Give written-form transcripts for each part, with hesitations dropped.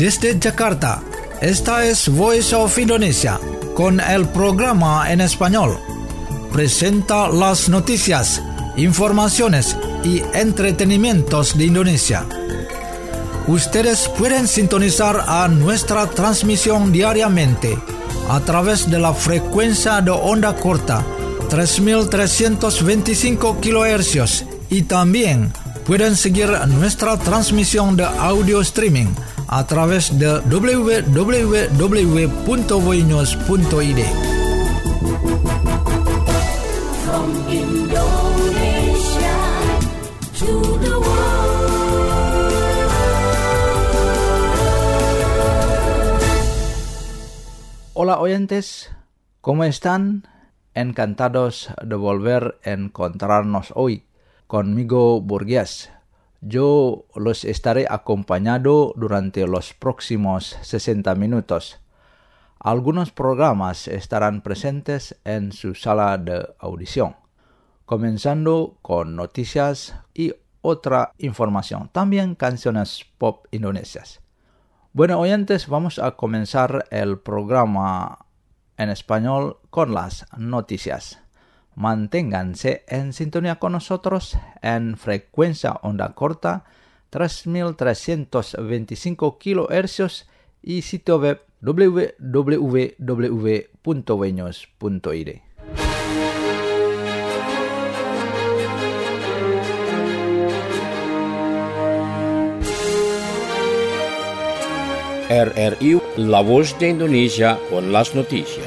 Desde Jakarta, esta es Voice of Indonesia, con el programa en español. Presenta las noticias, informaciones y entretenimientos de Indonesia. Ustedes pueden sintonizar a nuestra transmisión diariamente a través de la frecuencia de onda corta 3.325 kHz y también pueden seguir nuestra transmisión de audio streaming a través de www.voinews.id. From Indonesia to the world. Hola oyentes, ¿cómo están? Encantados de volver a encontrarnos hoy. Conmigo Burgués. Yo los estaré acompañando durante los próximos 60 minutos. Algunos programas estarán presentes en su sala de audición, comenzando con noticias y otra información, también canciones pop indonesias. Bueno, oyentes, vamos a comenzar el programa en español con las noticias. Manténganse en sintonía con nosotros en frecuencia onda corta 3.325 kHz y sitio web www.voinews.id. RRI, La Voz de Indonesia con las noticias.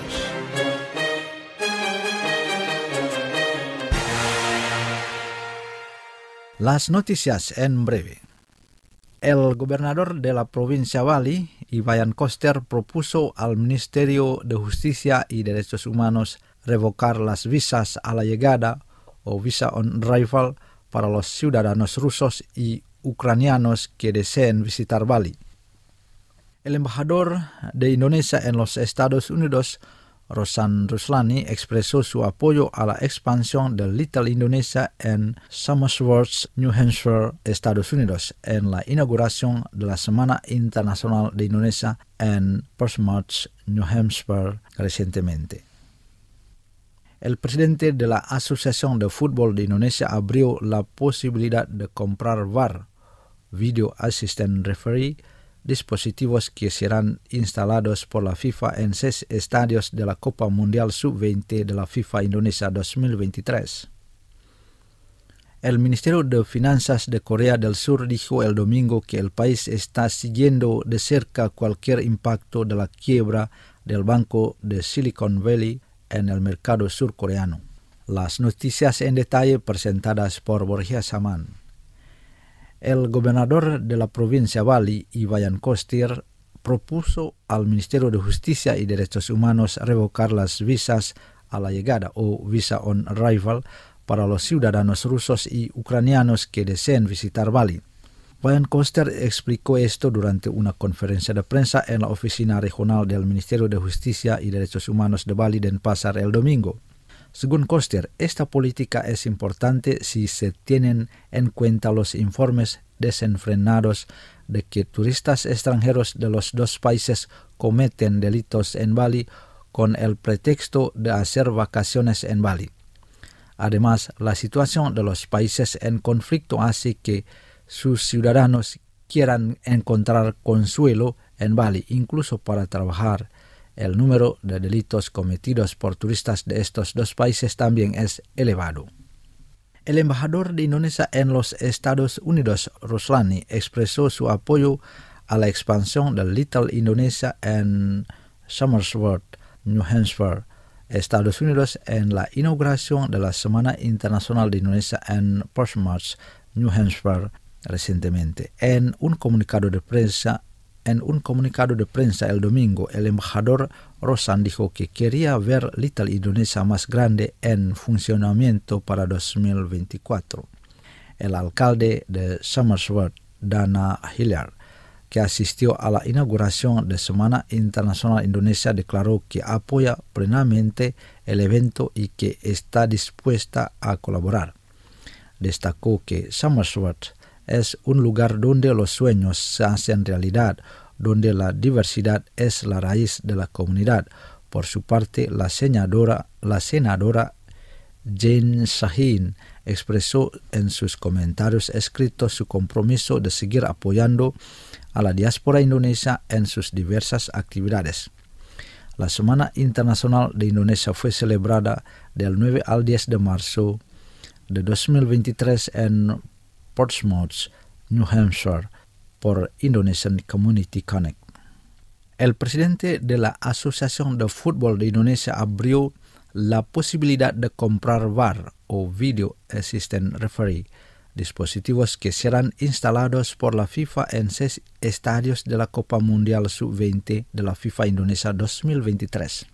Las noticias en breve. El gobernador de la provincia Bali, Iwayan Koster, propuso al Ministerio de Justicia y Derechos Humanos revocar las visas a la llegada o visa on arrival para los ciudadanos rusos y ucranianos que deseen visitar Bali. El embajador de Indonesia en los Estados Unidos, Rosan Ruslani, expresó su apoyo a la expansión de Little Indonesia en Somersworth, New Hampshire, Estados Unidos, en la inauguración de la Semana Internacional de Indonesia en Portsmouth, New Hampshire, recientemente. El presidente de la Asociación de Fútbol de Indonesia abrió la posibilidad de comprar VAR, Video Assistant Referee, dispositivos que serán instalados por la FIFA en 6 estadios de la Copa Mundial Sub-20 de la FIFA Indonesia 2023. El Ministerio de Finanzas de Corea del Sur dijo el domingo que el país está siguiendo de cerca cualquier impacto de la quiebra del banco de Silicon Valley en el mercado surcoreano. Las noticias en detalle presentadas por Borja Saman. El gobernador de la provincia Bali, Iwayan Koster, propuso al Ministerio de Justicia y Derechos Humanos revocar las visas a la llegada o visa on arrival para los ciudadanos rusos y ucranianos que deseen visitar Bali. Iwayan Koster explicó esto durante una conferencia de prensa en la oficina regional del Ministerio de Justicia y Derechos Humanos de Bali, Denpasar, el domingo. Según Koster, esta política es importante si se tienen en cuenta los informes desenfrenados de que turistas extranjeros de los dos países cometen delitos en Bali con el pretexto de hacer vacaciones en Bali. Además, la situación de los países en conflicto hace que sus ciudadanos quieran encontrar consuelo en Bali, incluso para trabajar. El número de delitos cometidos por turistas de estos dos países también es elevado. El embajador de Indonesia en los Estados Unidos, Ruslani, expresó su apoyo a la expansión de Little Indonesia en Somersworth, New Hampshire, Estados Unidos, en la inauguración de la Semana Internacional de Indonesia en Portsmouth, New Hampshire, recientemente. En un comunicado de prensa el domingo, el embajador Rosan dijo que quería ver Little Indonesia más grande en funcionamiento para 2024. El alcalde de Somersworth, Dana Hilliard, que asistió a la inauguración de Semana Internacional Indonesia, declaró que apoya plenamente el evento y que está dispuesta a colaborar. Destacó que Somersworth es un lugar donde los sueños se hacen realidad, donde la diversidad es la raíz de la comunidad. Por su parte, la senadora Jane Shaheen expresó en sus comentarios escritos su compromiso de seguir apoyando a la diáspora indonesia en sus diversas actividades. La Semana Internacional de Indonesia fue celebrada del 9 al 10 de marzo de 2023 en Portsmouth, New Hampshire, por Indonesian Community Connect. El presidente de la Asociación de Fútbol de Indonesia abrió la posibilidad de comprar VAR o Video Assistant Referee, dispositivos que serán instalados por la FIFA en 6 estadios de la Copa Mundial Sub-20 de la FIFA Indonesia 2023.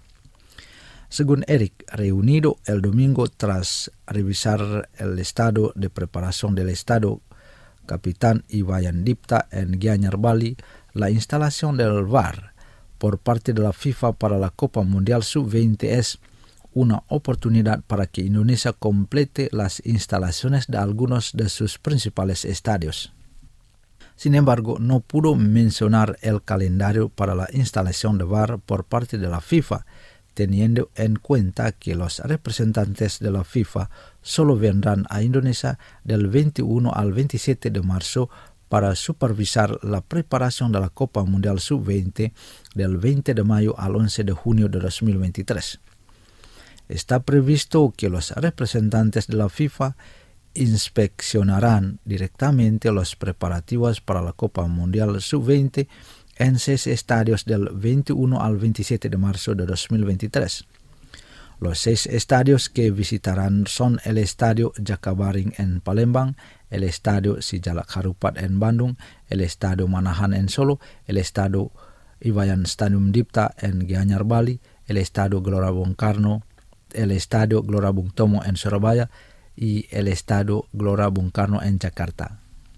Según Eric, reunido el domingo tras revisar el estado de preparación del estadio Kapiten Iwayan Dipta en Gianyar, Bali, la instalación del VAR por parte de la FIFA para la Copa Mundial Sub-20 es una oportunidad para que Indonesia complete las instalaciones de algunos de sus principales estadios. Sin embargo, no pudo mencionar el calendario para la instalación de VAR por parte de la FIFA, teniendo en cuenta que los representantes de la FIFA solo vendrán a Indonesia del 21 al 27 de marzo para supervisar la preparación de la Copa Mundial Sub-20 del 20 de mayo al 11 de junio de 2023. Está previsto que los representantes de la FIFA inspeccionarán directamente los preparativos para la Copa Mundial Sub-20 en 6 estadios del 21 al 27 de marzo de 2023. Los 6 estadios que visitarán son el Estadio Jakabaring en Palembang, el Estadio Sijalak Harupat en Bandung, el Estadio Manahan en Solo, el Estadio Iwayan Stadium Dipta en Gianyar, Bali, el Estadio Gelora Bung Karno, el Estadio Gelora Bung Tomo en Surabaya y el Estadio Gelora Bung Karno en Jakarta.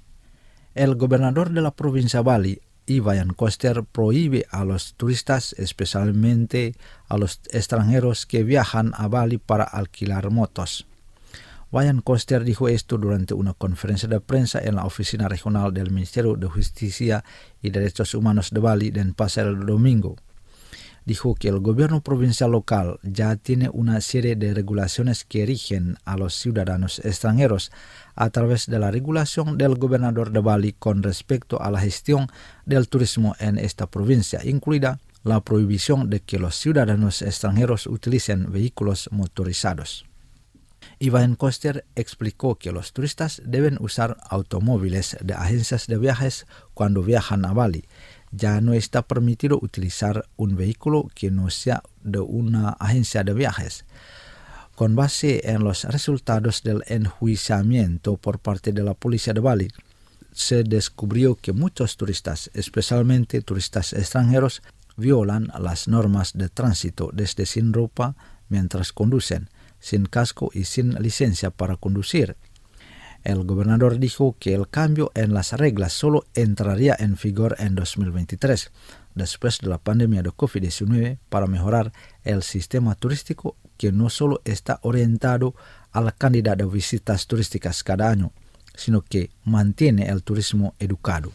El gobernador de la provincia Bali, Iwayan Koster, prohíbe a los turistas, especialmente a los extranjeros que viajan a Bali para alquilar motos. Wayan Koster dijo esto durante una conferencia de prensa en la oficina regional del Ministerio de Justicia y Derechos Humanos de Bali, Denpasar, el domingo. Dijo que el gobierno provincial local ya tiene una serie de regulaciones que rigen a los ciudadanos extranjeros a través de la regulación del gobernador de Bali con respecto a la gestión del turismo en esta provincia, incluida la prohibición de que los ciudadanos extranjeros utilicen vehículos motorizados. Iwayan Koster explicó que los turistas deben usar automóviles de agencias de viajes cuando viajan a Bali. Ya no está permitido utilizar un vehículo que no sea de una agencia de viajes. Con base en los resultados del enjuiciamiento por parte de la policía de Bali, se descubrió que muchos turistas, especialmente turistas extranjeros, violan las normas de tránsito desde sin ropa mientras conducen, sin casco y sin licencia para conducir. El gobernador dijo que el cambio en las reglas solo entraría en vigor en 2023, después de la pandemia de COVID-19, para mejorar el sistema turístico que no solo está orientado a la cantidad de visitas turísticas cada año, sino que mantiene el turismo educado.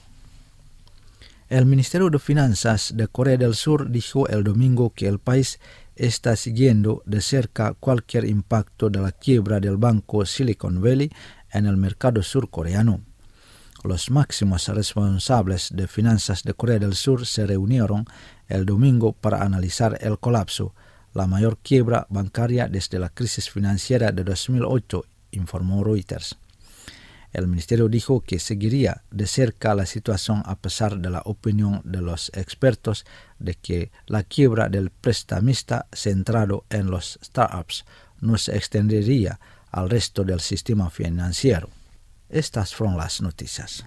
El Ministerio de Finanzas de Corea del Sur dijo el domingo que el país está siguiendo de cerca cualquier impacto de la quiebra del banco Silicon Valley en el mercado surcoreano. Los máximos responsables de finanzas de Corea del Sur se reunieron el domingo para analizar el colapso, la mayor quiebra bancaria desde la crisis financiera de 2008, informó Reuters. El ministerio dijo que seguiría de cerca la situación a pesar de la opinión de los expertos de que la quiebra del prestamista centrado en los startups no se extendería al resto del sistema financiero. Estas fueron las noticias.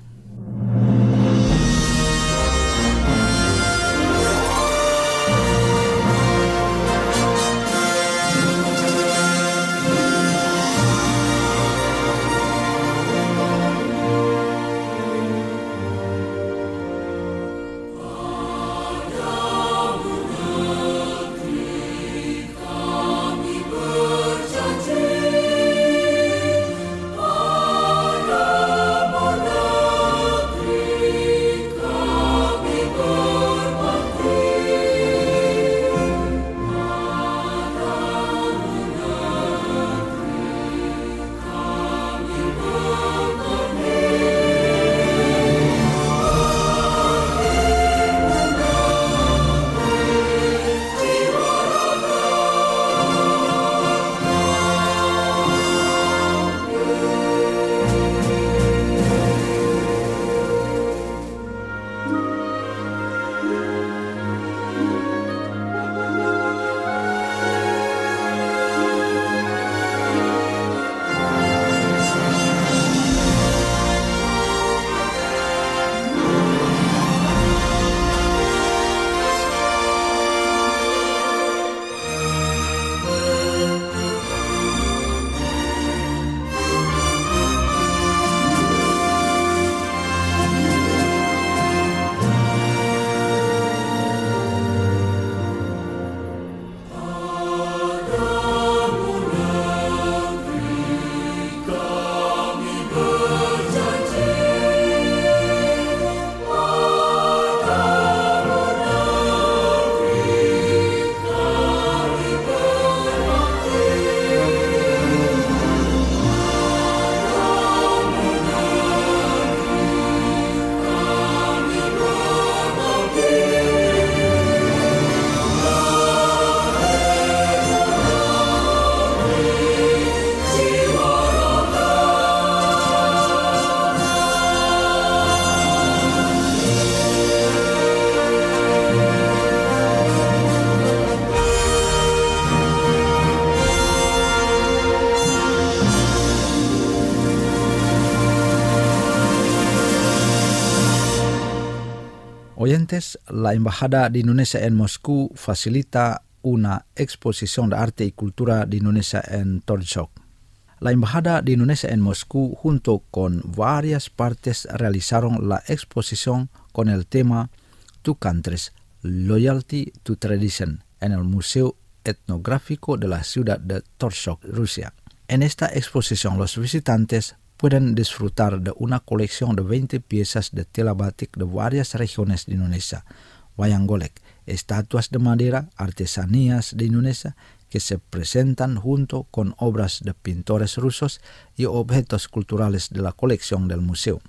Oyentes, la Embajada de Indonesia en Moscú facilita una exposición de arte y cultura de Indonesia en Torshov. La Embajada de Indonesia en Moscú, junto con varias partes, realizaron la exposición con el tema Two Countries, Loyalty to Tradition, en el Museo Etnográfico de la ciudad de Torshov, Rusia. En esta exposición, los visitantes pueden disfrutar de una colección de 20 piezas de tela batik de varias regiones de Indonesia, wayang golek, estatuas de madera, artesanías de Indonesia que se presentan junto con obras de pintores rusos y objetos culturales de la colección del museo.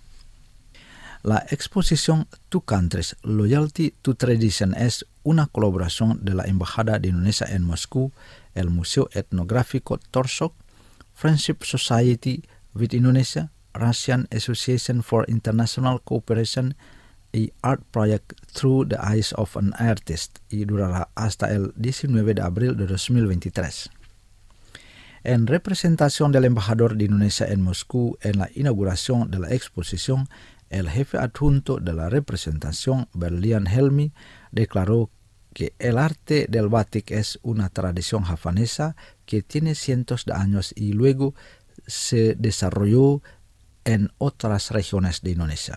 La exposición Two Countries, Loyalty to Tradition es una colaboración de la Embajada de Indonesia en Moscú, el Museo Etnográfico Torshov, Friendship Society with Indonesia, Russian Association for International Cooperation y Art Project Through the Eyes of an Artist, y durará hasta el 19 de abril de 2023. En representación del embajador de Indonesia en Moscú en la inauguración de la exposición, el jefe adjunto de la representación, Berlian Helmi, declaró que el arte del batik es una tradición japonesa que tiene cientos de años y luego se desarrolló en otras regiones de Indonesia.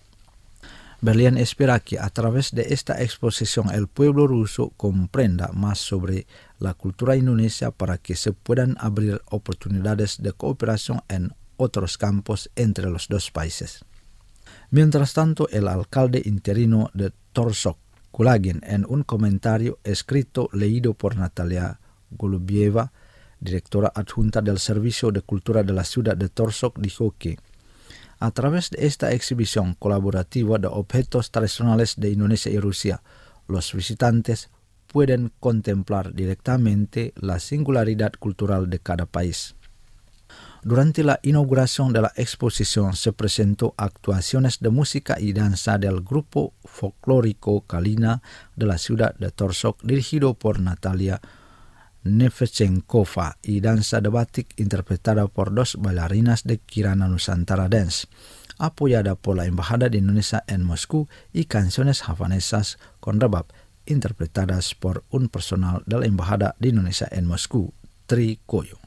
Berlian espera que a través de esta exposición el pueblo ruso comprenda más sobre la cultura indonesia para que se puedan abrir oportunidades de cooperación en otros campos entre los dos países. Mientras tanto, el alcalde interino de Torshov, Kulagin, en un comentario escrito leído por Natalia Golubieva, directora adjunta del Servicio de Cultura de la ciudad de Torshov, dijo que a través de esta exhibición colaborativa de objetos tradicionales de Indonesia y Rusia, los visitantes pueden contemplar directamente la singularidad cultural de cada país. Durante la inauguración de la exposición se presentó actuaciones de música y danza del grupo folclórico Kalina de la ciudad de Torshov, dirigido por Natalia Nevchenkova, y danza de batik interpretada por 2 bailarinas de Kirana Nusantara Dance, apoyada por la Embajada de Indonesia en Moscú, y canciones japonesas con rebab interpretadas por un personal de la Embajada de Indonesia en Moscú, Tri Koyo.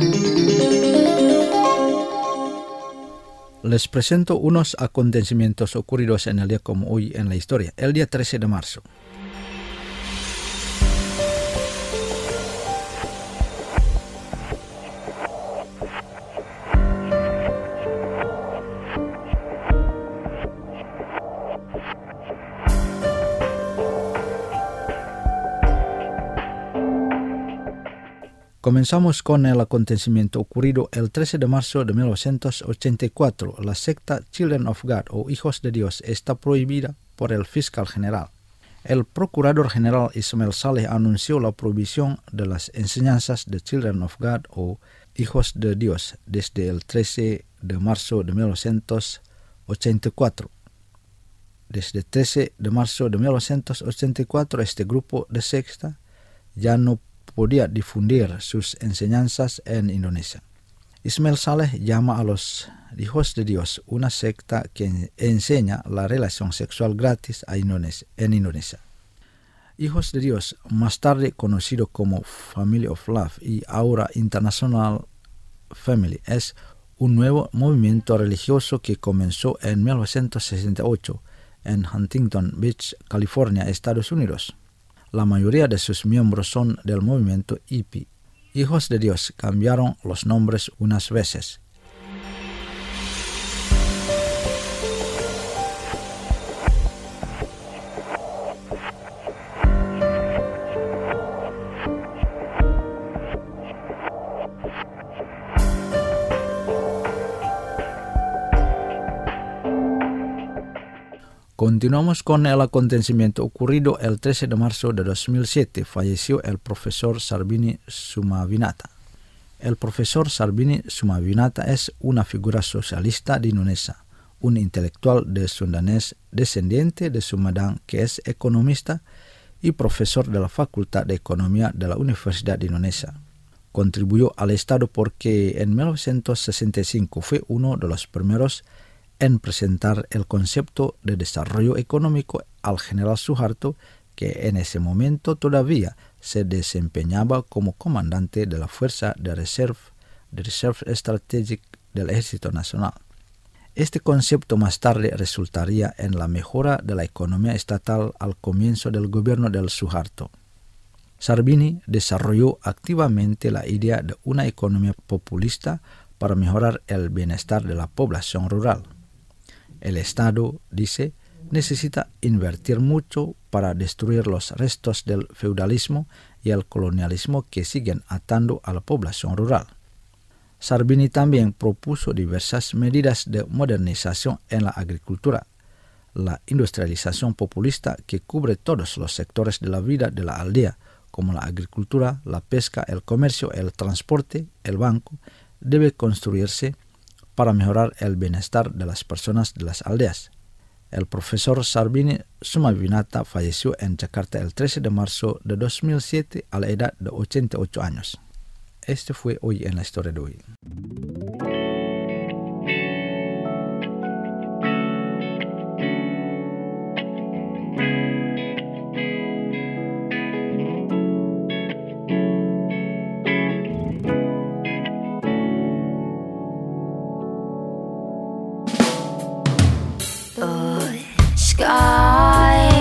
Les presento unos acontecimientos ocurridos en el día como hoy en la historia, el día 13 de marzo. Comenzamos con el acontecimiento ocurrido el 13 de marzo de 1984. La secta Children of God o Hijos de Dios está prohibida por el fiscal general. El procurador general Ismail Saleh anunció la prohibición de las enseñanzas de Children of God o Hijos de Dios desde el 13 de marzo de 1984. Desde el 13 de marzo de 1984 este grupo de secta ya no podía difundir sus enseñanzas en Indonesia. Ismail Saleh llama a los Hijos de Dios una secta que enseña la relación sexual gratis en Indonesia. Hijos de Dios, más tarde conocido como Family of Love y ahora International Family, es un nuevo movimiento religioso que comenzó en 1968 en Huntington Beach, California, Estados Unidos. La mayoría de sus miembros son del movimiento hippie. Hijos de Dios cambiaron los nombres unas veces. Continuamos con el acontecimiento ocurrido el 13 de marzo de 2007. Falleció el profesor Sarbini Sumavinata. El profesor Sarbini Sumavinata es una figura socialista de Indonesia, un intelectual de sundanés descendiente de Sumedang que es economista y profesor de la Facultad de Economía de la Universidad de Indonesia. Contribuyó al Estado porque en 1965 fue uno de los primeros en presentar el concepto de desarrollo económico al general Suharto, que en ese momento todavía se desempeñaba como comandante de la Fuerza de Reserva Strategic del Ejército Nacional. Este concepto más tarde resultaría en la mejora de la economía estatal al comienzo del gobierno del Suharto. Sarbini desarrolló activamente la idea de una economía populista para mejorar el bienestar de la población rural. El Estado, dice, necesita invertir mucho para destruir los restos del feudalismo y el colonialismo que siguen atando a la población rural. Sarbini también propuso diversas medidas de modernización en la agricultura, la industrialización populista que cubre todos los sectores de la vida de la aldea, como la agricultura, la pesca, el comercio, el transporte, el banco, debe construirse para mejorar el bienestar de las personas de las aldeas. El profesor Sarbini Sumawinata falleció en Jakarta el 13 de marzo de 2007 a la edad de 88 años. Este fue Hoy en la Historia de hoy. Sky,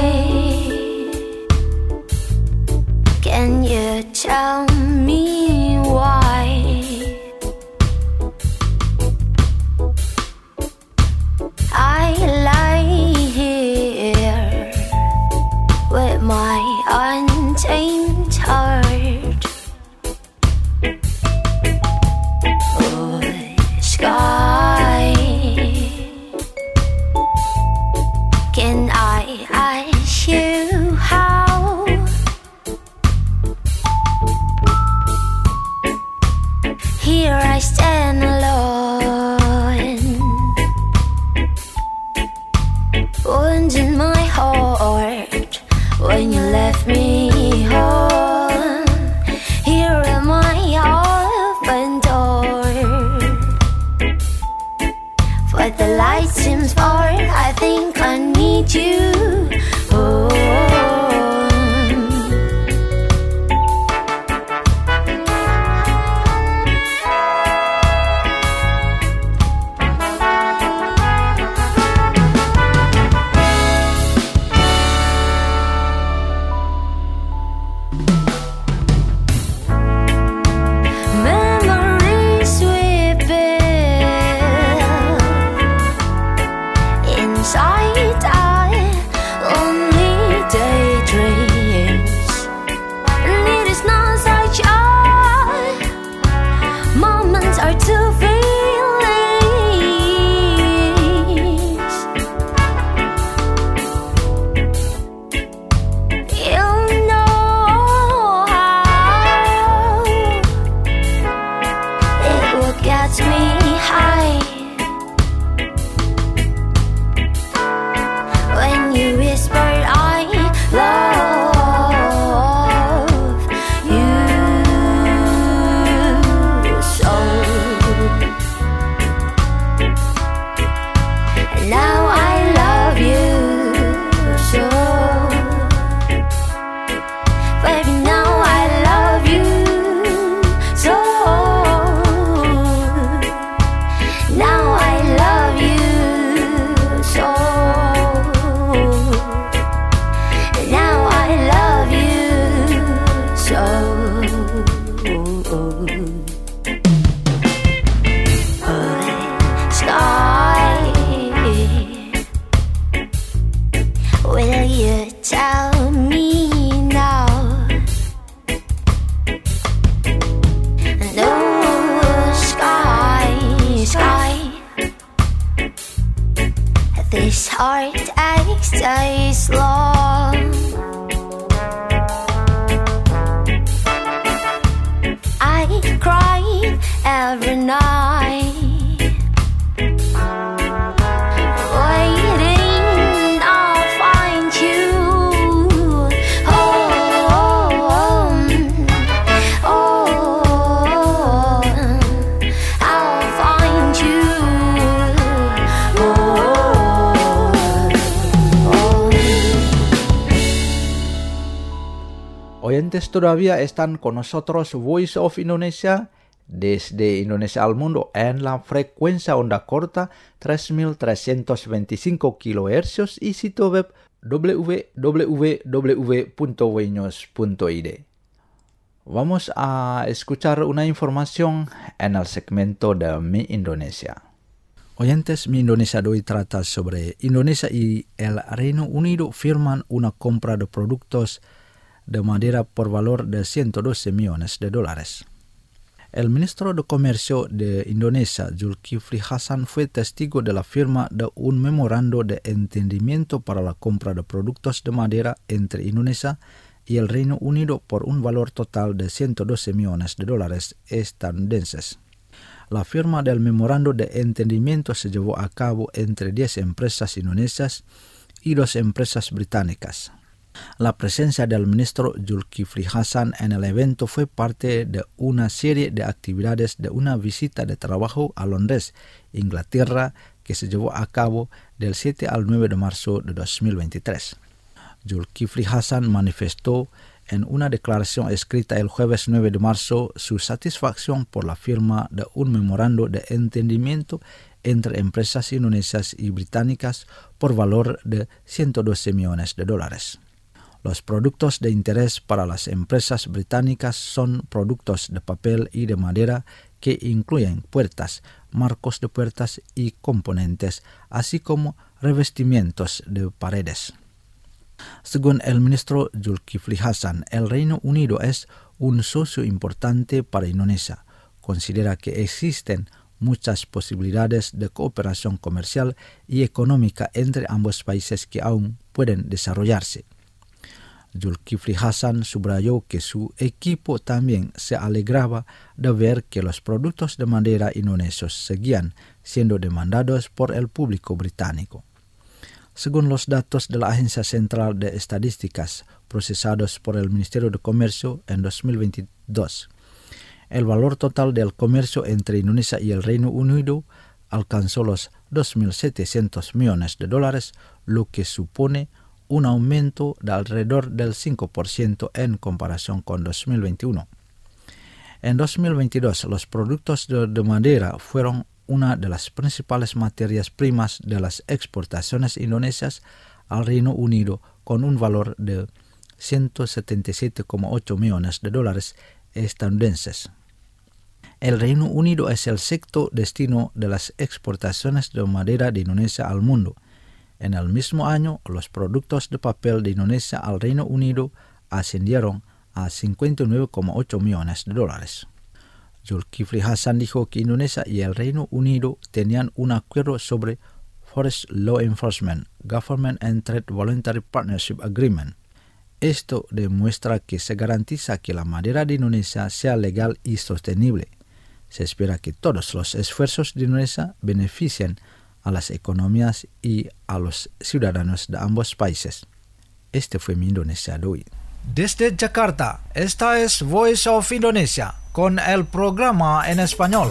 can you tell me why I lie here with my untamed heart? Oh, sky, can I ask you how? Here I stand alone, wounds in my heart when you left me home. Here at my open door, but the light seems far. I think I need you. Oh. Memories we build inside our only daydreams, and it is not such a moments are two feelings. You know how it will get me high when you whispered I love you so. Now I love you so. Baby, now I love you so. Now I love you so. Now I love you so. Sky, will you tell me now? No, sky, sky, this heartache stays long. I cry every night, waiting I'll find you. Oh, oh, I'll find you. Oh. oyentes todavía están con nosotros Voice of Indonesia desde Indonesia al mundo en la frecuencia onda corta 3325 kHz y sitio web www.voinews.id. Vamos a escuchar una información en el segmento de Mi Indonesia. Oyentes, Mi Indonesia de hoy trata sobre Indonesia y el Reino Unido firman una compra de productos de madera por valor de $112 millones. El ministro de Comercio de Indonesia, Zulkifli Hasan, fue testigo de la firma de un memorando de entendimiento para la compra de productos de madera entre Indonesia y el Reino Unido por un valor total de $112 millones estadounidenses. La firma del memorando de entendimiento se llevó a cabo entre 10 empresas indonesias y 2 empresas británicas. La presencia del ministro Zulkifli Hasan en el evento fue parte de una serie de actividades de una visita de trabajo a Londres, Inglaterra, que se llevó a cabo del 7 al 9 de marzo de 2023. Zulkifli Hasan manifestó en una declaración escrita el jueves 9 de marzo su satisfacción por la firma de un memorando de entendimiento entre empresas indonesias y británicas por valor de $112 millones. Los productos de interés para las empresas británicas son productos de papel y de madera que incluyen puertas, marcos de puertas y componentes, así como revestimientos de paredes. Según el ministro Zulkifli Hasan, el Reino Unido es un socio importante para Indonesia. Considera que existen muchas posibilidades de cooperación comercial y económica entre ambos países que aún pueden desarrollarse. Zulkifli Hasan subrayó que su equipo también se alegraba de ver que los productos de madera indonesios seguían siendo demandados por el público británico. Según los datos de la Agencia Central de Estadísticas procesados por el Ministerio de Comercio en 2022, el valor total del comercio entre Indonesia y el Reino Unido alcanzó los $2.700 millones, lo que supone un aumento de alrededor del 5% en comparación con 2021. En 2022, los productos de madera fueron una de las principales materias primas de las exportaciones indonesias al Reino Unido, con un valor de $177,8 millones estadounidenses. El Reino Unido es el sexto destino de las exportaciones de madera de Indonesia al mundo. En el mismo año, los productos de papel de Indonesia al Reino Unido ascendieron a $59,8 millones. Zulkifli Hasan dijo que Indonesia y el Reino Unido tenían un acuerdo sobre Forest Law Enforcement, Government and Trade Voluntary Partnership Agreement. Esto demuestra que se garantiza que la madera de Indonesia sea legal y sostenible. Se espera que todos los esfuerzos de Indonesia beneficien a las economías y a los ciudadanos de ambos países. Este fue Mi Indonesia de hoy. Desde Jakarta, esta es Voice of Indonesia con el programa en español.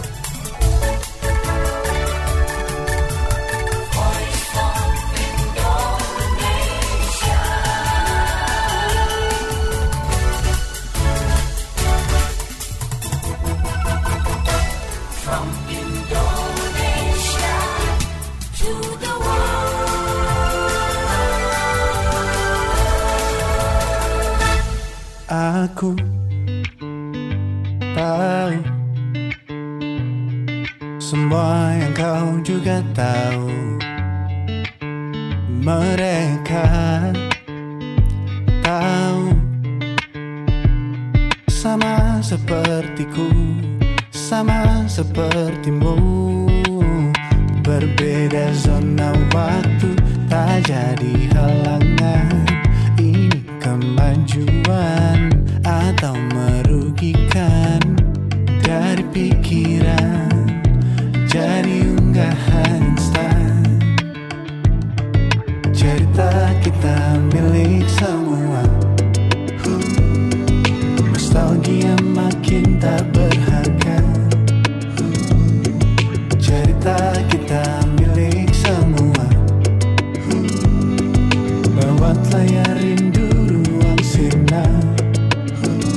Aku tahu semua yang kau juga tahu. Mereka tahu sama sepertiku, sama sepertimu. Berbeda zona waktu tak jadi halangan. Ini kemajuan atau merugikan? Dari pikiran jadi unggahan instan. Cerita kita milik semua. Nostalgia makin tak berharga. Cerita kita milik semua. Lewat layar rindu ruang sirna.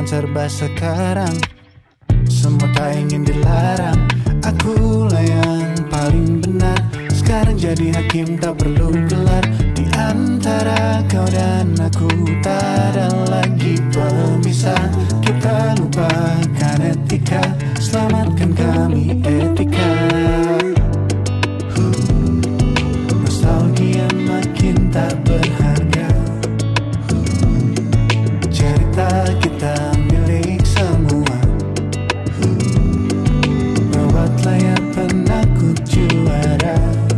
zaman serba sekarang, semua tak ingin dilarang. Akulah yang paling benar, sekarang jadi hakim tak perlu gelar. Di antara kau dan aku tak ada lagi pemisah. Kita lupakan etika, selamatkan kami etika. Nostalgia makin tak berharga. Cerita kita milik semua. Lewat layar penakut juara.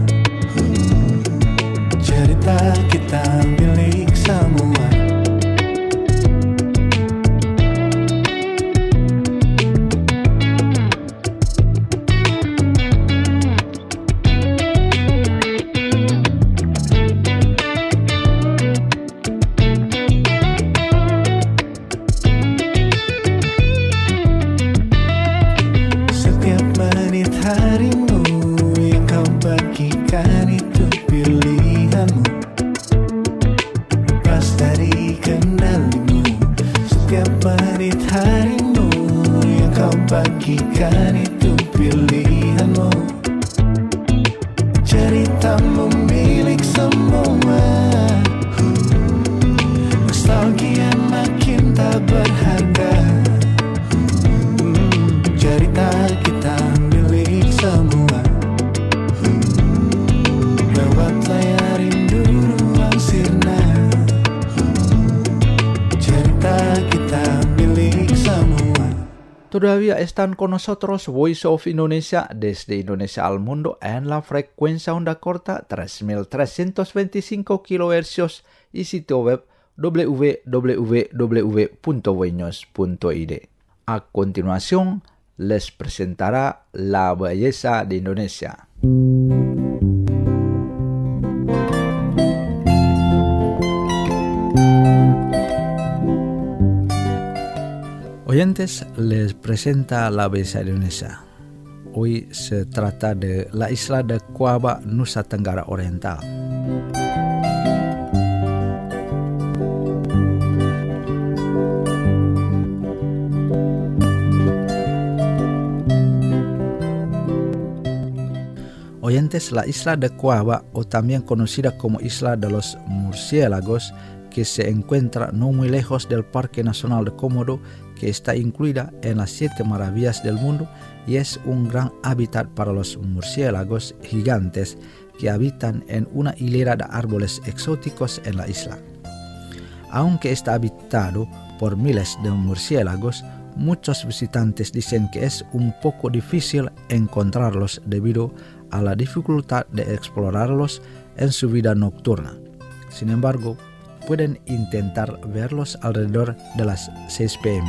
Cerita kita milik semua. Bagikan itu pilihanmu. Ceritamu milik semua. Nostalgia makin tak berharga. Cerita kita milik semua. Lewat layar rindu ruang sirna. Cerita kita milik semua. Todavía están con nosotros Voice of Indonesia desde Indonesia al mundo en la frecuencia onda corta 3325 kHz y sitio web www.voinews.id. A continuación, les presentará la belleza de Indonesia. Oyentes, les presenta la belleza de Indonesia. Hoy se trata de la isla de Coaba, Nusa Tenggara Oriental. Oyentes, la isla de Coaba, o también conocida como Isla de los Murciélagos, que se encuentra no muy lejos del Parque Nacional de Komodo, que está incluida en las 7 maravillas del mundo y es un gran hábitat para los murciélagos gigantes que habitan en una hilera de árboles exóticos en la isla. Aunque está habitado por miles de murciélagos, muchos visitantes dicen que es un poco difícil encontrarlos debido a la dificultad de explorarlos en su vida nocturna. Sin embargo, pueden intentar verlos alrededor de las 6 p.m.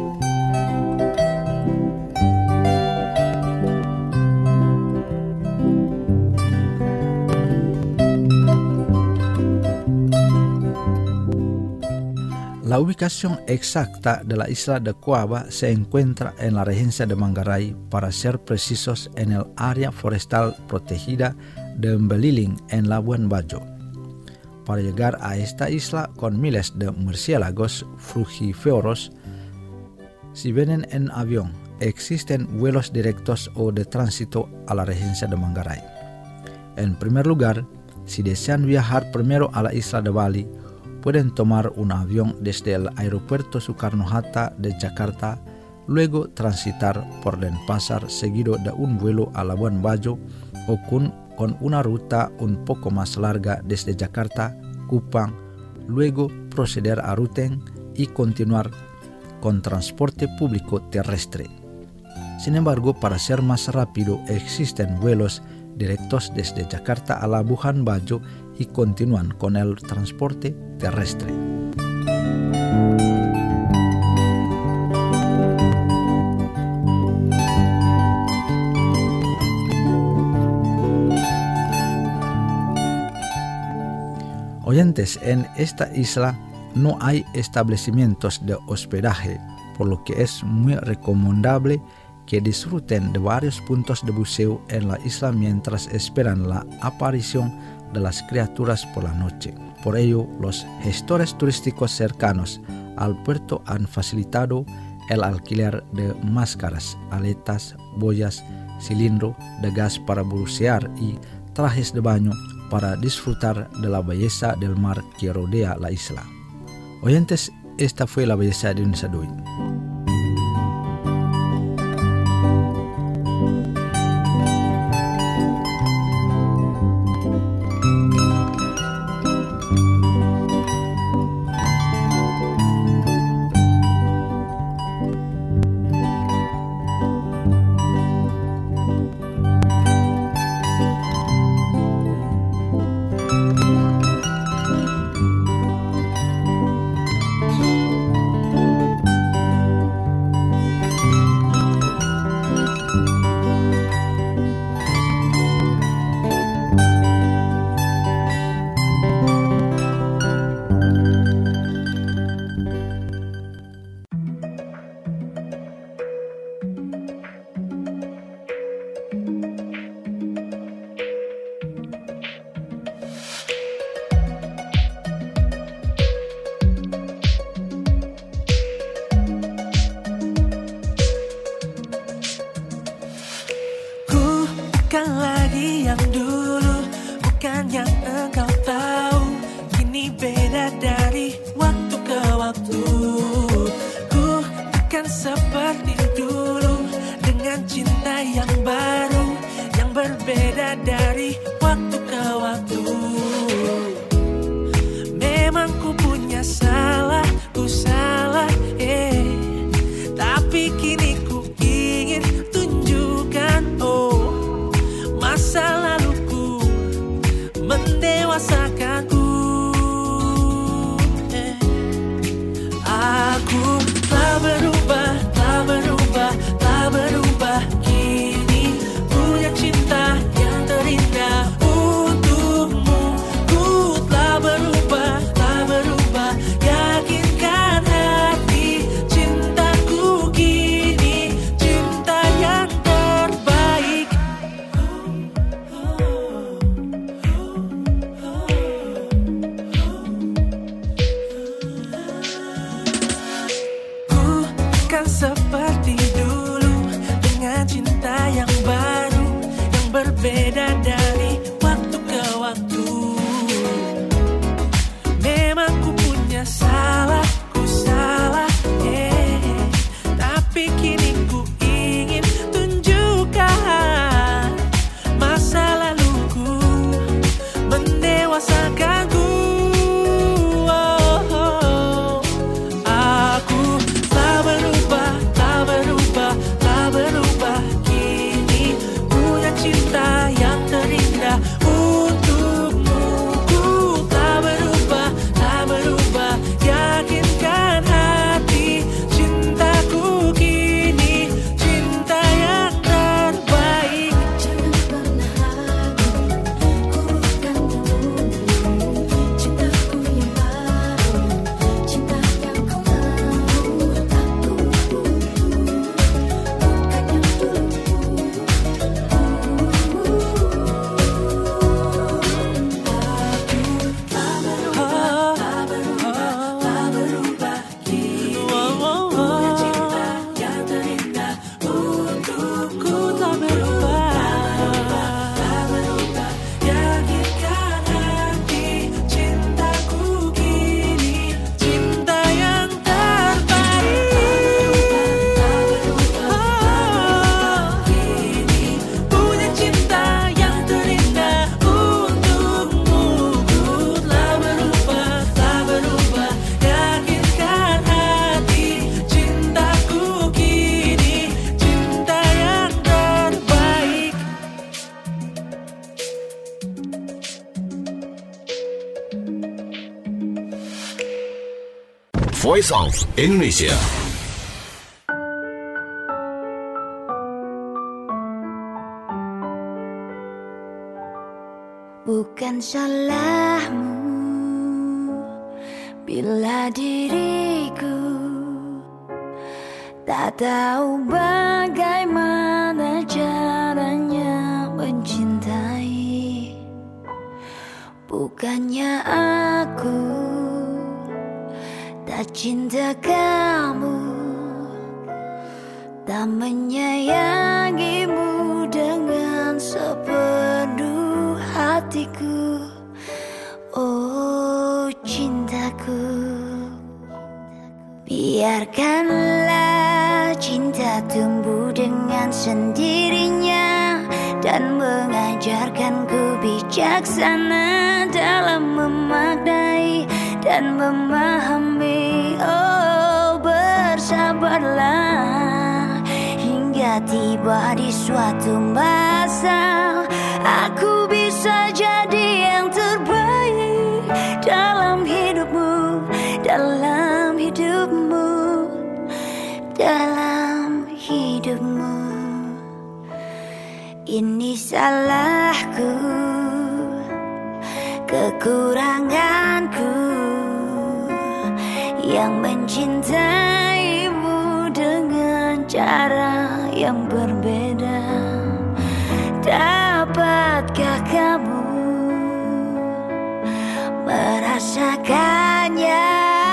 La ubicación exacta de la isla de Coaba se encuentra en la regencia de Manggarai, para ser precisos en el área forestal protegida de Mbeliling en Labuan Bajo. Para llegar a esta isla con miles de murciélagos frugívoros, si vienen en avión, existen vuelos directos o de tránsito a la regencia de Manggarai. En primer lugar, si desean viajar primero a la isla de Bali, pueden tomar un avión desde el aeropuerto Soekarno-Hatta de Jakarta, luego transitar por Denpasar seguido de un vuelo a Labuan Bajo o con una ruta un poco más larga desde Jakarta, Kupang, luego proceder a Ruteng y continuar con transporte público terrestre. Sin embargo, para ser más rápido, existen vuelos directos desde Jakarta a Labuan Bajo y continúan con el transporte terrestre. Oyentes, en esta isla no hay establecimientos de hospedaje, por lo que es muy recomendable que disfruten de varios puntos de buceo en la isla mientras esperan la aparición de las criaturas por la noche. Por ello, los gestores turísticos cercanos al puerto han facilitado el alquiler de máscaras, aletas, boyas, cilindro de gas para bucear y trajes de baño para disfrutar de la belleza del mar que rodea la isla. Oyentes, esta fue la belleza de Indonesia de hoy. Bukan lagi yang dulu, bukan yang engkau tahu. Kini beda dari waktu ke waktu. Ku bukan seperti dulu, dengan cinta yang baru, yang berbeda dari waktu ke waktu. Memang ku punya salah, ku salah, tapi kini ku ingin tunjukkan, masa laluku mendewasakanku. Aku telah berubah, telah berubah, telah berubah. Kini punya cinta yang terindah untukmu. Ku telah berubah, telah berubah. Yakinkan hati, cintaku kini cinta yang terbaik. Bukan seperti dulu, dengan cinta yang baru, yang berbeda dari waktu ke waktu. Memang ku punya salah, ku salah, tapi kini ku ingin tunjukkan, masa laluku mendewasakanku. Aku telah berubah, telah berubah, telah berubah. Kini punya cinta yang terindah untukmu. Ku telah berubah, telah berubah. Yakinkan hati, cintaku kini cinta yang terbaik. Jangan pernah ragu, ku bukan dulu. Cintaku yang baru, cinta yang kau mau. Aku bukan yang dulu. Voice of Indonesia. Bukan salahmu bila diriku tak tahu bagaimana caranya mencintai. Bukannya aku tak cinta kamu, tak menyayangimu dengan sepenuh hatiku. Oh cintaku, biarkanlah cinta tumbuh dengan sendirinya dan mengajarkanku bijaksana dalam memaknai dan memahami. Oh bersabarlah hingga tiba di suatu masa aku bisa jadi yang terbaik dalam hidupmu, dalam hidupmu, dalam hidupmu. Ini salahku, kekuranganku yang mencintaimu dengan cara yang berbeda. Dapatkah kamu merasakannya,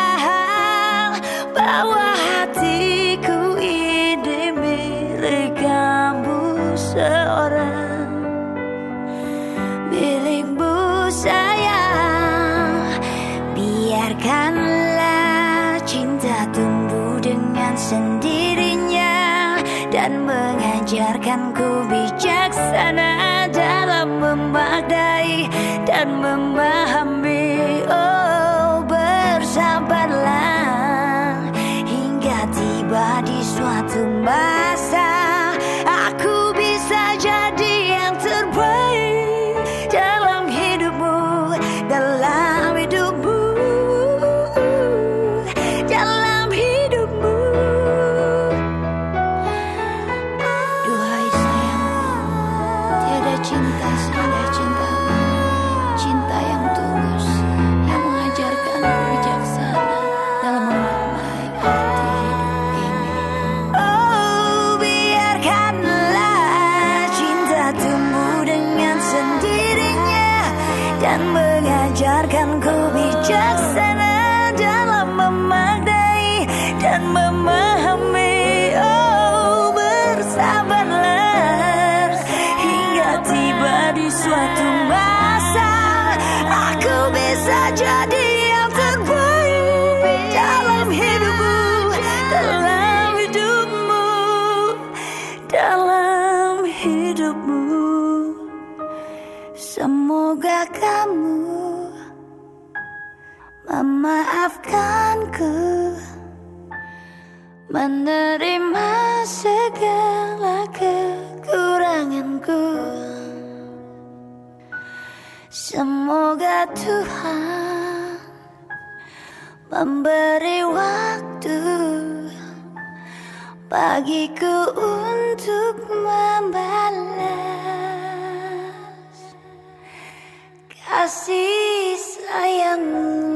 bahwa hatiku ini milik kamu seorang, milikmu sayang. Biarkanlah cinta tumbuh dengan sendirinya dan mengajarkanku bijaksana dalam memaknai dan memahami. Oh bersabarlah hingga tiba di suatu masa aku bisa jadi yang terbaik dalam hidupmu, dalam hidupmu, dalam hidupmu. Duhai sayangku, tiada cinta seindah cintamu, cinta yang tulus, yang mengajarkan bijaksana dalam memaknai arti hidup ini. Oh biarkanlah cinta tumbuh dengan sendirinya dan mengajarkanku bijaksana dalam memaknai dan memahami. Oh bersabarlah hingga tiba di suatu masa aku bisa jadi yang terbaik dalam hidupmu, dalam hidupmu, dalam hidupmu. Semoga kamu memaafkanku, menerima segala kekuranganku. Semoga Tuhan memberi waktu bagiku untuk membalas kasih sayangmu.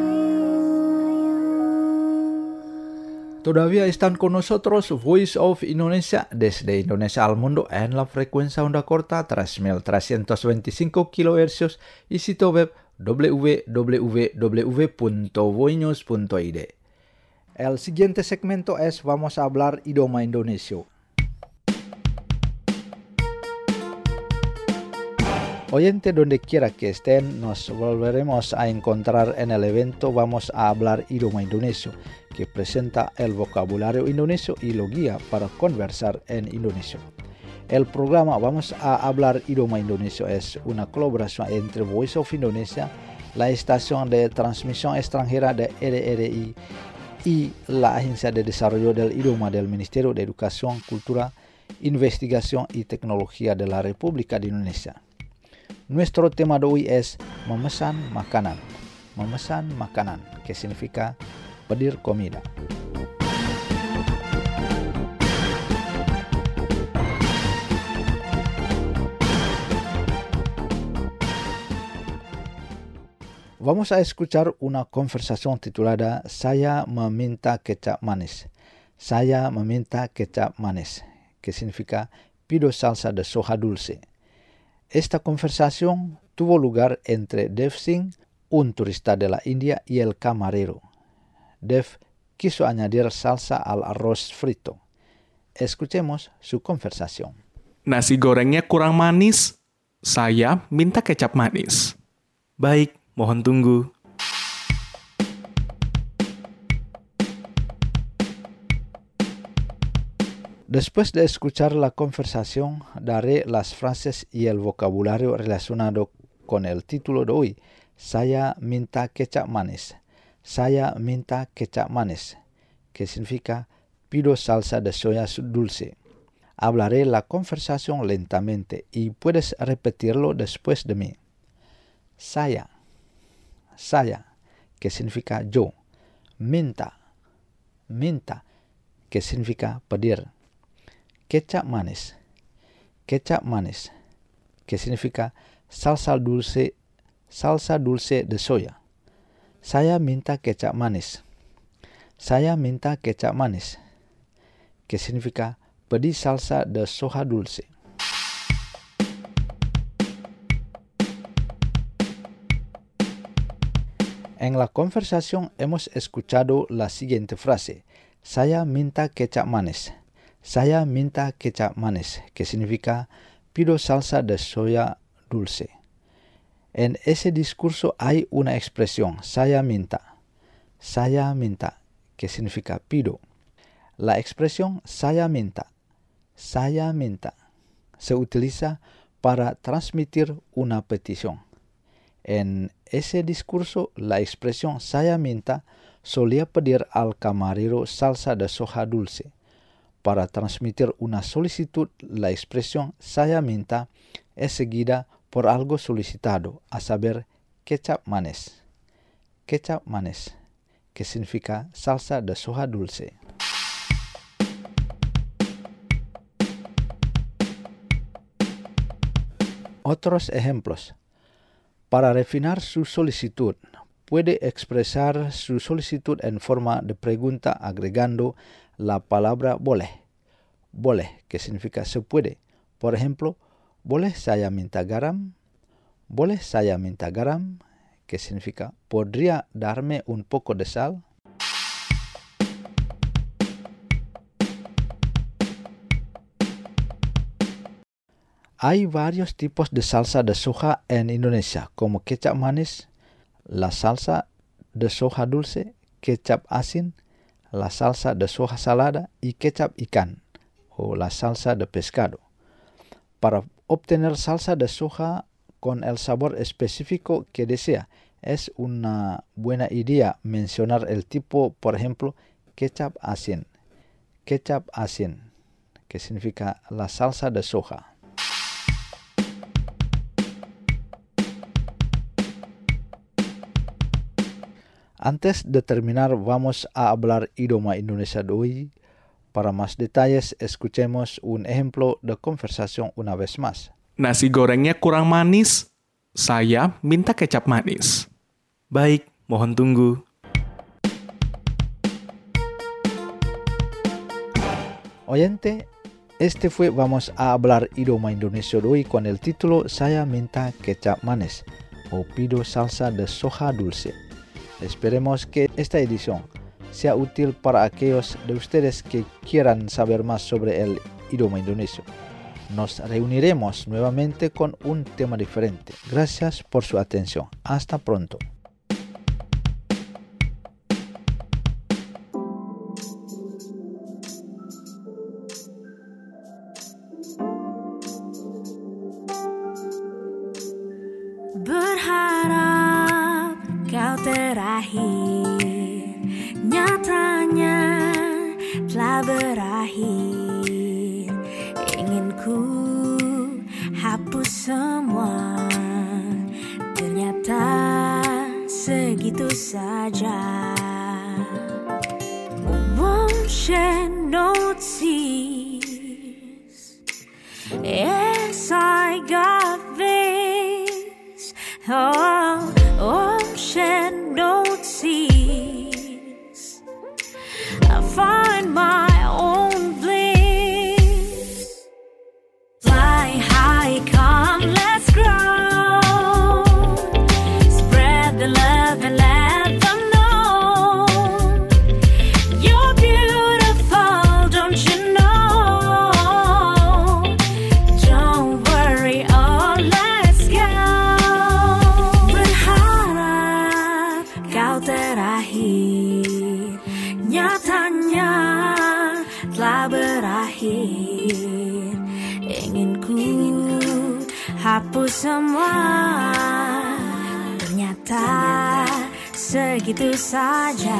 Todavía están con nosotros Voice of Indonesia desde Indonesia al mundo en la frecuencia onda corta 3.325 kHz y sitio web www.voinews.id. El siguiente segmento es Vamos a hablar idioma Indonesia. Oyente, donde quiera que estén, nos volveremos a encontrar en el evento Vamos a hablar idioma indonesio, que presenta el vocabulario indonesio y lo guía para conversar en indonesio. El programa Vamos a hablar idioma indonesio es una colaboración entre Voice of Indonesia, la estación de transmisión extranjera de LRI y la Agencia de Desarrollo del Idioma del Ministerio de Educación, Cultura, Investigación y Tecnología de la República de Indonesia. Nuestro tema de hoy es memesan makanan. Memesan makanan, que significa pedir comida. Vamos a escuchar una conversación titulada Saya meminta kecap manis. Saya meminta kecap manis, que significa pido salsa de soja dulce. Esta conversación tuvo lugar entre Dev Singh, un turista de la India, y el camarero. Dev quiso añadir salsa al arroz frito. Escuchemos su conversación. Nasi gorengnya kurang manis. Saya minta kecap manis. Baik, mohon tunggu. Después de escuchar la conversación, daré las frases y el vocabulario relacionado con el título de hoy. Saya minta kecap manis. Saya minta kecap manis, que significa pido salsa de soya dulce. Hablaré la conversación lentamente y puedes repetirlo después de mí. Saya, que significa yo. Minta, que significa pedir. Kecap manis, que significa salsa dulce de soya. Saya minta kecap manis. Saya minta kecap manis, que significa pedir salsa de soja dulce. En la conversación hemos escuchado la siguiente frase. Saya minta kecap manis. Saya minta kecap manis, que significa pido salsa de soya dulce. En ese discurso hay una expresión, saya minta, que significa pido. La expresión saya minta, se utiliza para transmitir una petición. En ese discurso, la expresión saya minta solía pedir al camarero salsa de soja dulce. Para transmitir una solicitud, la expresión saya minta es seguida por algo solicitado, a saber, kecap manis, que significa salsa de soja dulce. Otros ejemplos. Para refinar su solicitud, puede expresar su solicitud en forma de pregunta agregando la palabra boleh, que significa se puede. Por ejemplo, ¿boleh saya minta garam? ¿Boleh saya minta garam? Que significa ¿podría darme un poco de sal? Hay varios tipos de salsa de soja en Indonesia, como kecap manis, la salsa de soja dulce, kecap asin, la salsa de soja salada y kecap ikan, o la salsa de pescado. Para obtener salsa de soja con el sabor específico que desea, es una buena idea mencionar el tipo, por ejemplo, kecap asin, que significa la salsa de soja. Antes de terminar, vamos a hablar idioma Indonesia de hoy. Para más detalles, escuchemos un ejemplo de conversación una vez más. Nasi gorengnya kurang manis. Saya minta kecap manis. Baik, mohon tunggu. Oyente, este fue Vamos a hablar idioma Indonesia de hoy con el título Saya minta kecap manis o pido salsa de soja dulce. Esperemos que esta edición sea útil para aquellos de ustedes que quieran saber más sobre el idioma indonesio. Nos reuniremos nuevamente con un tema diferente. Gracias por su atención. Hasta pronto. Berharap kau terakhir, nyatanya telah berakhir. Ingin ku hapus semua, ternyata segitu saja. Won't shed no tears. Yes, I got this. Oh, won't shed no tears. I find my own bliss. Fly high, come, let's grow. Spread the love and let them know. telah berakhir. Ingin ku hapus semua, ternyata segitu saja.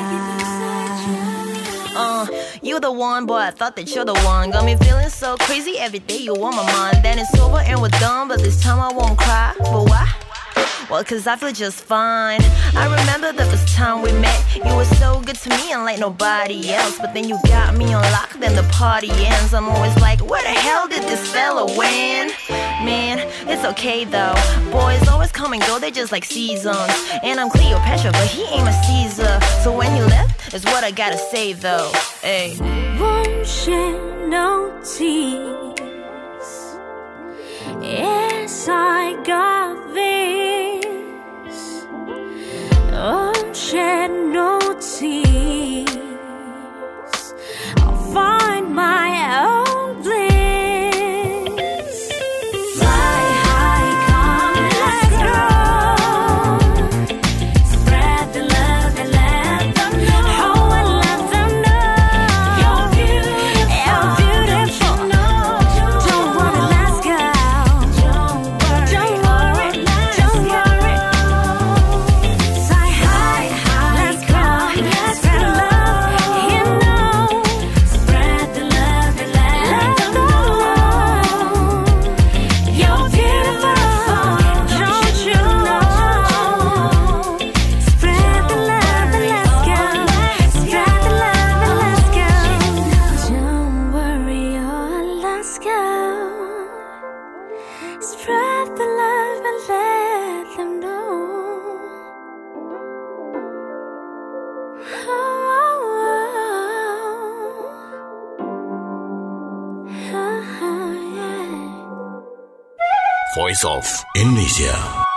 You the one, boy, I thought that you're the one. Got me feeling so crazy every day you on my mind. Then it's over and we're done, but this time I won't cry. But why? Well, cause I feel just fine. I remember the first time we met. You were so good to me and like nobody else. But then you got me on lock, then the party ends. I'm always like, where the hell did this fella win? Man, it's okay though. Boys always come and go, they're just like seasons. And I'm Cleopatra, but he ain't a Caesar. So when he left, is what I gotta say though. Hey. Won't shed no tears. Yes, I got this. Won't shed no tears. I'll find my own bliss. Fly high, come, let's go. Spread the love and let them know. Oh, and let them know you're beautiful. Don't worry, let's go. Don't worry, let's go. Fly high, let's go. Spread love, you know. Spread the love and let them know you're beautiful. Don't you know? Spread the love and let's go. Spread the love and let's go. Don't worry, oh, let's go. Spread the love and let them know. Voice of Indonesia.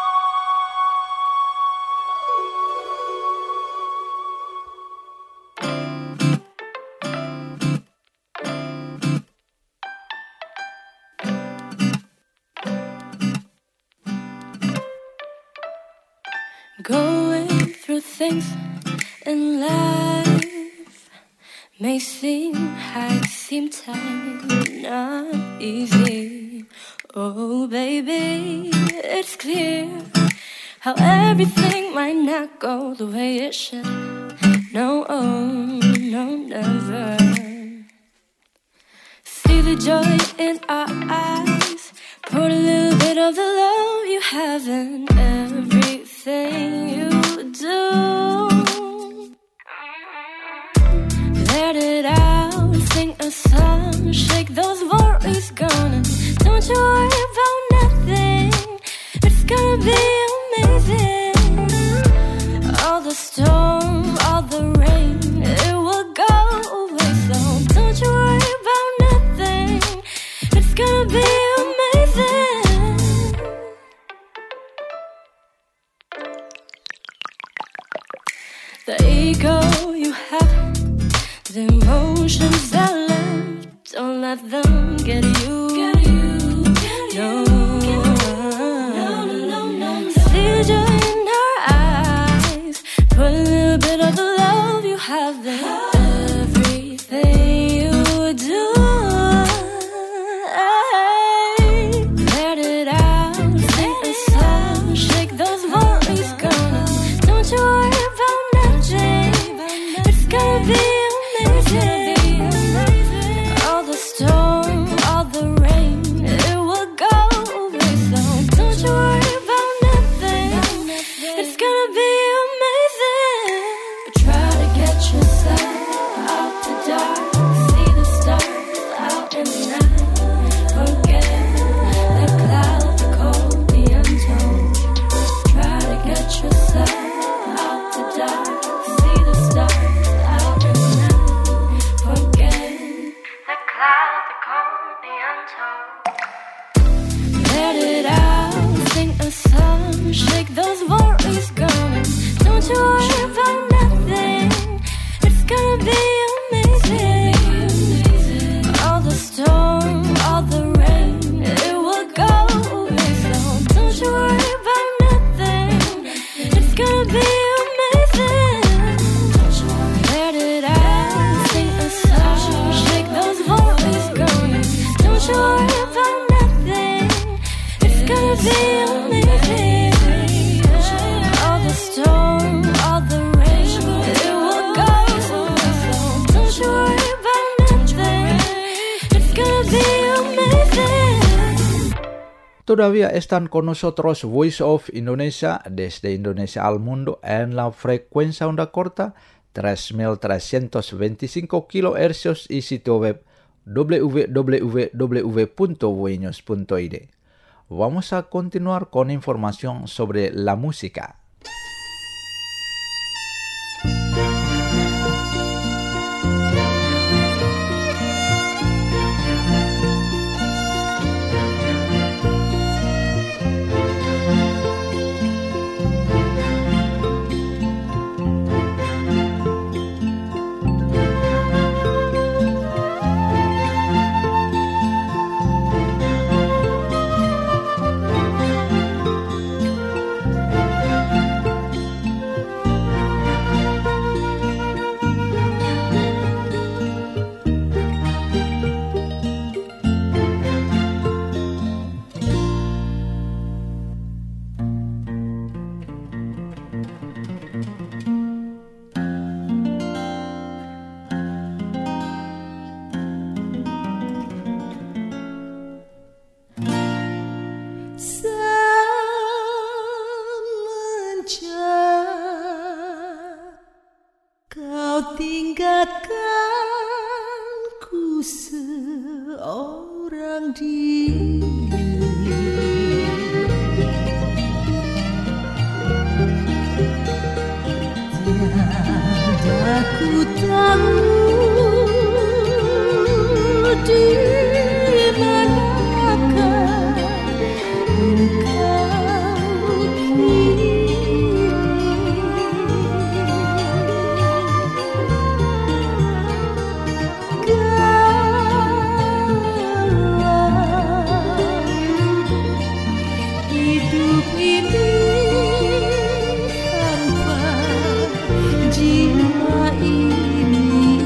Going through things in life may seem hard, seem tight, not easy. Oh baby, it's clear how everything might not go the way it should. No, oh, no, never. See the joy in our eyes, pour a little bit of the love you have in everything you do. Let it out, sing a song, shake those worries gone. Don't you worry about nothing, it's gonna be amazing. All the storm, all the rain, it will go away. So don't you worry about nothing, it's gonna be amazing. The ego you have, the emotions that left, don't let them get you. No. See joy in her eyes, put a little bit of the love you have in everything you do. Let it out, sing a song, shake those worries gone. Don't you worry about nothing, it's gonna be amazing. All the storm, all the be amazing. All the storm, all the rain, it will go. Don't you worry about nothing. It's gonna be amazing. Todavía están con nosotros Voice of Indonesia desde Indonesia al mundo en la frecuencia onda corta 3325 kHz y sitio web www.voinews.id. Vamos a continuar con información sobre la música. Tinggalkanku seorang diri, tiada ku tahu di manakah engkau kini. Jiwa ini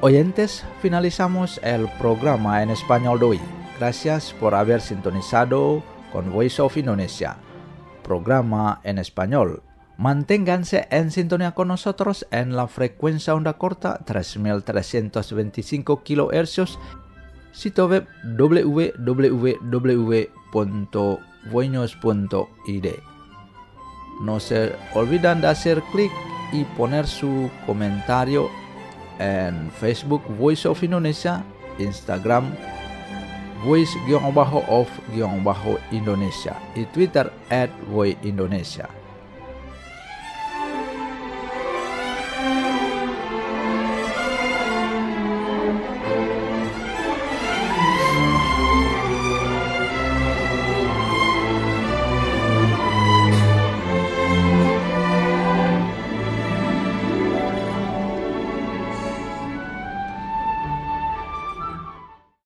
Oyentes, finalizamos el programa en español de hoy. Gracias por haber sintonizado con Voice of Indonesia, programa en español. Manténganse en sintonía con nosotros en la frecuencia onda corta 3325 kHz, sitio web www.voinos.id. No se olviden de hacer clic y poner su comentario en Facebook Voice of Indonesia, Instagram Voice_of_Indonesia y Twitter @voiceindonesia.